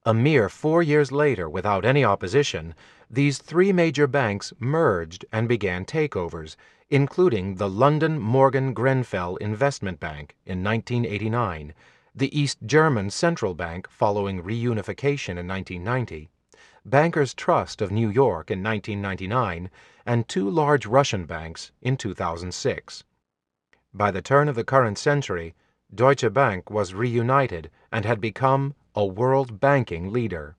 A mere 4 years later, without any opposition, these three major banks merged and began takeovers, including the London Morgan Grenfell Investment Bank in 1989, the East German Central Bank following reunification in 1990, Bankers Trust of New York in 1999, and two large Russian banks in 2006. By the turn of the current century, Deutsche Bank was reunited and had become a world banking leader.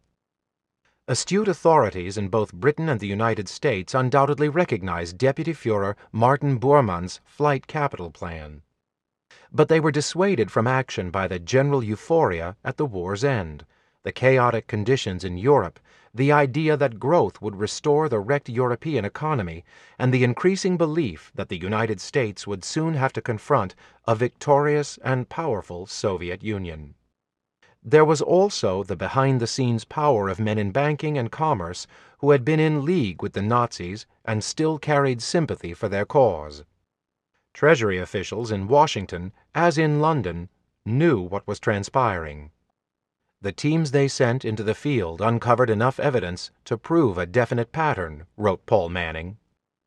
Astute authorities in both Britain and the United States undoubtedly recognized Deputy Führer Martin Bormann's flight capital plan. But they were dissuaded from action by the general euphoria at the war's end, the chaotic conditions in Europe, the idea that growth would restore the wrecked European economy, and the increasing belief that the United States would soon have to confront a victorious and powerful Soviet Union. There was also the behind-the-scenes power of men in banking and commerce who had been in league with the Nazis and still carried sympathy for their cause. Treasury officials in Washington, as in London, knew what was transpiring. The teams they sent into the field uncovered enough evidence to prove a definite pattern, wrote Paul Manning.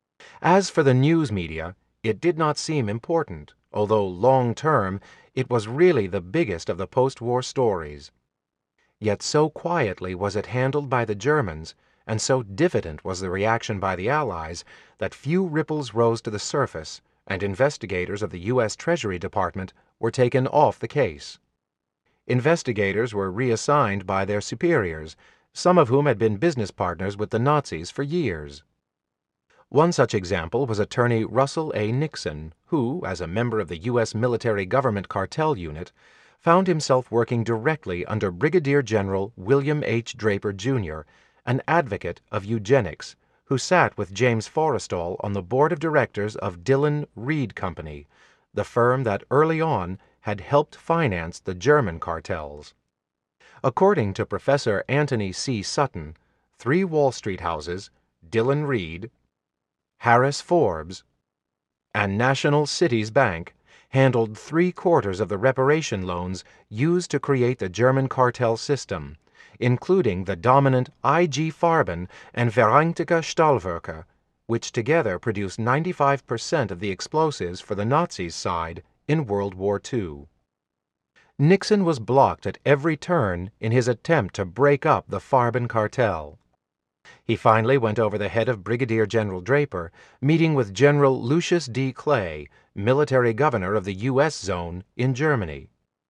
As for the news media, it did not seem important, although long-term it was really the biggest of the post-war stories. Yet so quietly was it handled by the Germans, and so diffident was the reaction by the Allies, that few ripples rose to the surface, and investigators of the U.S. Treasury Department were taken off the case. Investigators were reassigned by their superiors, some of whom had been business partners with the Nazis for years. One such example was attorney Russell A. Nixon, who, as a member of the U.S. military government cartel unit, found himself working directly under Brigadier General William H. Draper, Jr., an advocate of eugenics, who sat with James Forrestal on the board of directors of Dillon Read Company, the firm that early on had helped finance the German cartels. According to Professor Anthony C. Sutton, three Wall Street houses, Dillon Read, Harris Forbes, and National Cities Bank, handled 3/4 of the reparation loans used to create the German cartel system, including the dominant IG Farben and Vereinigte Stahlwerke, which together produced 95% of the explosives for the Nazis' side in World War II. Nixon was blocked at every turn in his attempt to break up the Farben cartel. He finally went over the head of Brigadier General Draper, meeting with General Lucius D. Clay, military governor of the U.S. zone in Germany.